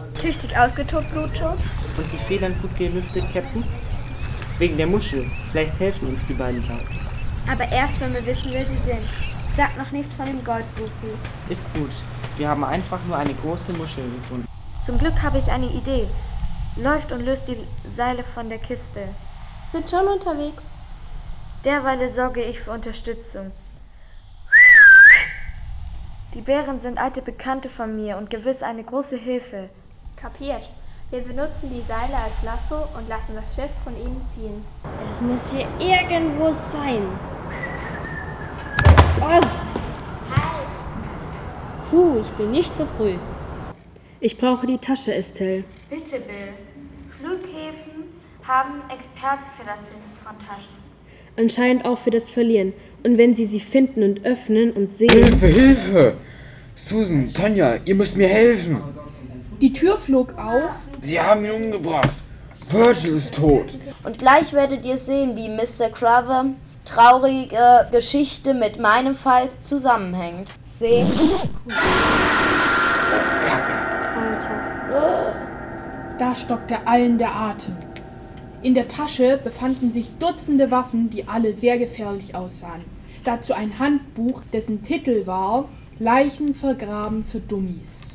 Tüchtig ausgetobt, Blutschuss. Und die Federn gut gelüftet, Captain? Wegen der Muschel. Vielleicht helfen uns die beiden da. Aber erst, wenn wir wissen, wer sie sind. Sagt noch nichts von dem Goldbuffel. Ist gut. Wir haben einfach nur eine große Muschel gefunden. Zum Glück habe ich eine Idee. Läuft und löst die Seile von der Kiste. Sind schon unterwegs. Derweil sorge ich für Unterstützung. Die Bären sind alte Bekannte von mir und gewiss eine große Hilfe. Kapiert. Wir benutzen die Seile als Lasso und lassen das Schiff von ihnen ziehen. Das muss hier irgendwo sein. Oh. Puh, ich bin nicht so früh. Ich brauche die Tasche, Estelle. Bitte, Bill. Flughäfen haben Experten für das Finden von Taschen. Anscheinend auch für das Verlieren. Und wenn sie finden und öffnen und sehen... Hilfe, Hilfe! Susan, Tonja, ihr müsst mir helfen. Die Tür flog auf. Sie haben ihn umgebracht. Virgil ist tot. Und gleich werdet ihr sehen, wie Mr. Crover traurige Geschichte mit meinem Fall zusammenhängt. Seht. Da stockte allen der Atem. In der Tasche befanden sich Dutzende Waffen, die alle sehr gefährlich aussahen. Dazu ein Handbuch, dessen Titel war »Leichen vergraben für Dummies«.